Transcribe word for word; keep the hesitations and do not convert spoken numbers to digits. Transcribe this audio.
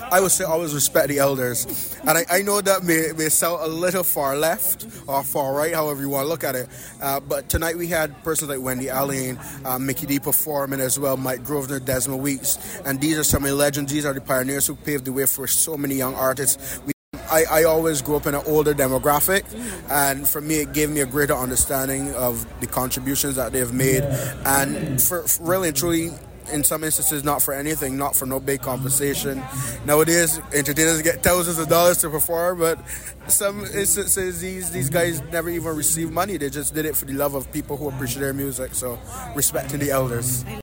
I would say always respect the elders. And I, I know that may, may sound a little far left or far right, however you want to look at it. Uh, but tonight we had persons like Wendy Allen, uh, Mickey D performing as well, Mike Grosvenor, Desmond Weeks. And these are some of the legends. These are the pioneers who paved the way for so many young artists. We I, I always grew up in an older demographic, and for me it gave me a greater understanding of the contributions that they've made, and for, for really and truly, in some instances, not for anything, not for no big compensation. Nowadays, entertainers get thousands of dollars to perform, but some instances, these these guys never even receive money. They just did it for the love of people who appreciate their music, so respecting the elders.